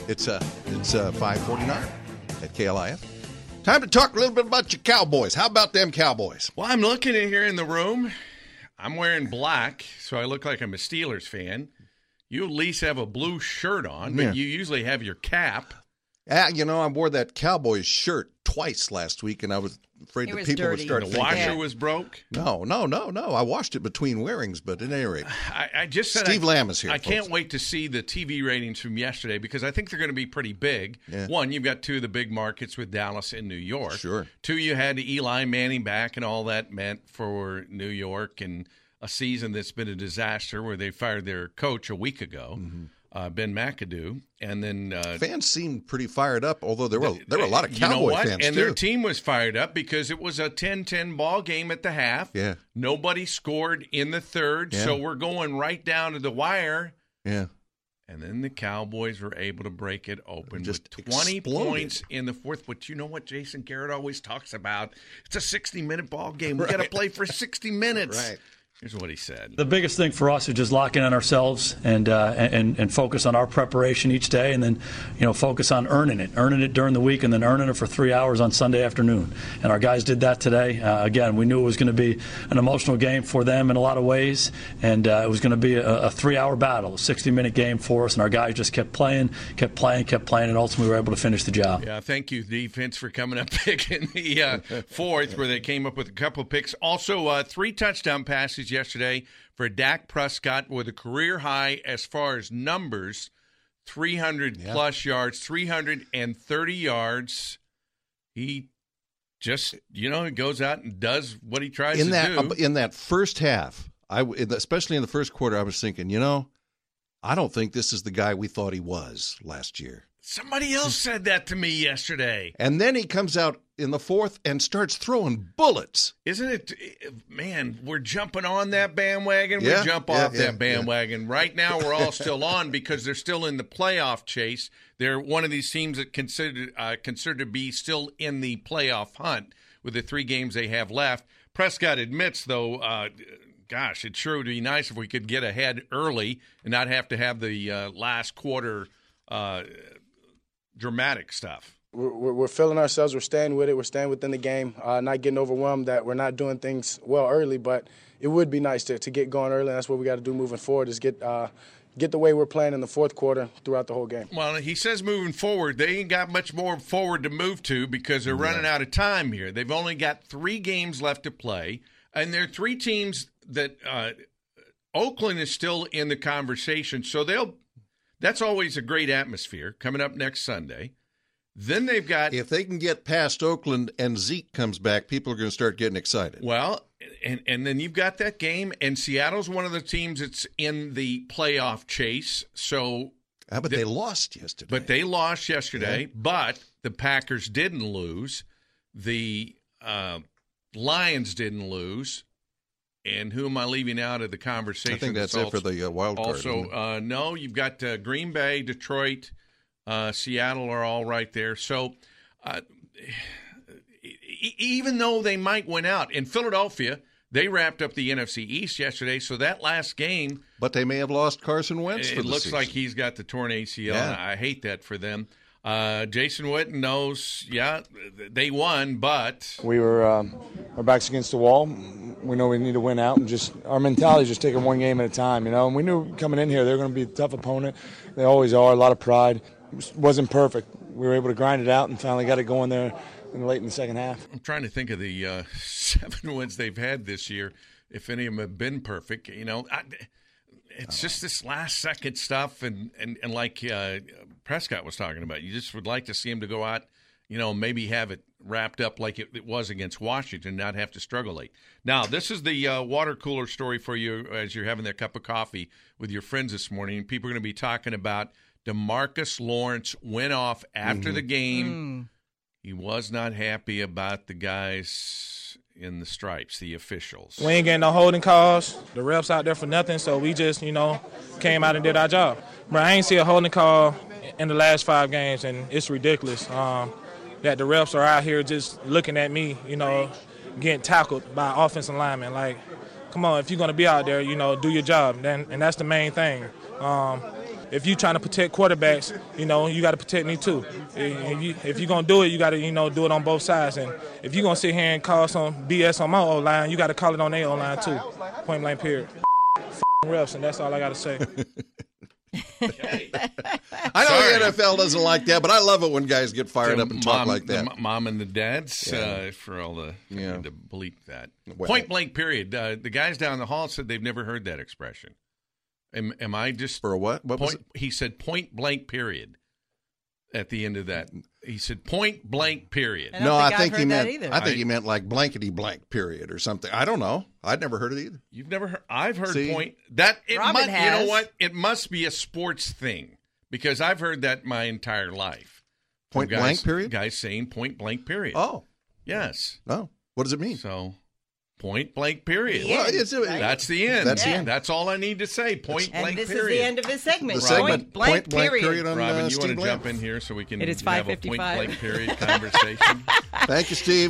It's 5:49 at KLIF. Time to talk a little bit about your Cowboys. How about them Cowboys? Well, I'm looking in here in the room. I'm wearing black, so I look like I'm a Steelers fan. You at least have a blue shirt on, but you usually have your cap. I wore that Cowboys shirt twice last week, and I was afraid that people would start thinking. The washer was broke? No. I washed it between wearings, but at any rate. I just said Steve Lamb is here, I folks. can't wait to see the TV ratings from yesterday because I think they're going to be pretty big. Yeah. One, you've got two of the big markets with Dallas and New York. Sure. Two, you had Eli Manning back and all that meant for New York and a season that's been a disaster where they fired their coach a week ago. Ben McAdoo, and then fans seemed pretty fired up. Although there were a lot of Cowboy fans and too. Their team was fired up because it was a 10-10 ball game at the half. Yeah, nobody scored in the third, so we're going right down to the wire. Yeah, and then the Cowboys were able to break it open just with 20 exploded. points in the fourth. But you know what Jason Garrett always talks about? It's a 60-minute ball game. We got to play for 60 minutes. Right. Here's what he said. The biggest thing for us is just lock in on ourselves and focus on our preparation each day, and then focus on earning it during the week, and then earning it for 3 hours on Sunday afternoon. And our guys did that today. Again, we knew it was going to be an emotional game for them in a lot of ways, and it was going to be a 3-hour battle, a 60-minute game for us. And our guys just kept playing, and ultimately we were able to finish the job. Yeah, thank you, defense, for coming up big in the fourth, where they came up with a couple of picks. Also, 3 touchdown passes yesterday for Dak Prescott with a career high as far as numbers, 300-plus yards, 330 yards. He just, goes out and does what he tries to do. In that first half, especially in the first quarter, I was thinking, I don't think this is the guy we thought he was last year. Somebody else said that to me yesterday. And then he comes out in the fourth and starts throwing bullets. Isn't it, man, we're jumping on that bandwagon. We jump off that bandwagon. Right now we're all still on because they're still in the playoff chase. They're one of these teams that considered to be still in the playoff hunt with the 3 games they have left. Prescott admits, though, gosh, it sure would be nice if we could get ahead early and not have to have the last quarter dramatic stuff. We're feeling ourselves. We're staying with it. We're staying within the game, not getting overwhelmed that we're not doing things well early. But it would be nice to get going early. And that's what we got to do moving forward is get the way we're playing in the fourth quarter throughout the whole game. Well, he says moving forward. They ain't got much more forward to move to because they're running out of time here. They've only got 3 games left to play. And there are 3 teams that Oakland is still in the conversation. So that's always a great atmosphere coming up next Sunday. Then they've got... If they can get past Oakland and Zeke comes back, people are going to start getting excited. Well, and then you've got that game, and Seattle's one of the teams that's in the playoff chase. So, but they lost yesterday. But the Packers didn't lose. The Lions didn't lose. And who am I leaving out of the conversation? I think that's it for the wild card. Also, no, you've got Green Bay, Detroit, Seattle are all right there. So even though they might win out, in Philadelphia, they wrapped up the NFC East yesterday, so that last game. But they may have lost Carson Wentz for the season. It looks like he's got the torn ACL, and I hate that for them. Jason Witten knows, they won, but we were our backs against the wall. We know we need to win out, and just our mentality is just taking one game at a time, And we knew coming in here they were going to be a tough opponent. They always are. A lot of pride. It wasn't perfect. We were able to grind it out and finally got it going there late in the second half. I'm trying to think of the 7 wins they've had this year, if any of them have been perfect. It's just this last-second stuff, and like Prescott was talking about, you just would like to see him to go out, maybe have it wrapped up like it was against Washington, not have to struggle late. Now, this is the water cooler story for you as you're having that cup of coffee with your friends this morning. People are going to be talking about DeMarcus Lawrence went off after the game. He was not happy about the guys in the stripes, the officials. We ain't getting no holding calls. The refs out there for nothing, so we just, came out and did our job. But I ain't see a holding call in the last 5 games, and it's ridiculous that the refs are out here just looking at me, getting tackled by offensive linemen. Like, come on, if you're going to be out there, do your job. And that's the main thing. if you trying to protect quarterbacks, you know, you got to protect me too. If you're going to do it, you got to, you know, do it on both sides. And if you're going to sit here and call some BS on my O-line, you got to call it on their O-line too. Point blank period. Refs, and that's all I got to say. I know the NFL doesn't like that, but I love it when guys get fired up and talk like that. Mom and the dads, for all the to bleep that. Well, point blank period. The guys down the hall said they've never heard that expression. Am I just for a what? What was it? He said point blank period at the end of that. He said point blank period. No, I think he meant. I think he meant like blankety blank period or something. I don't know. I'd never heard it either. You've never heard? I've heard point. That it Robin must, has. You know what? It must be a sports thing because I've heard that my entire life. Point blank period. Guys saying point blank period. Oh, yes. Oh, what does it mean? So. Point blank period. The end, that's the end. That's the end. That's all I need to say. Point blank period. And this is the end of his segment. The segment, Point blank period. on Robin, you Steve want to Bland. jump in here so we can It is have a 5:55. point blank period conversation? Thank you, Steve.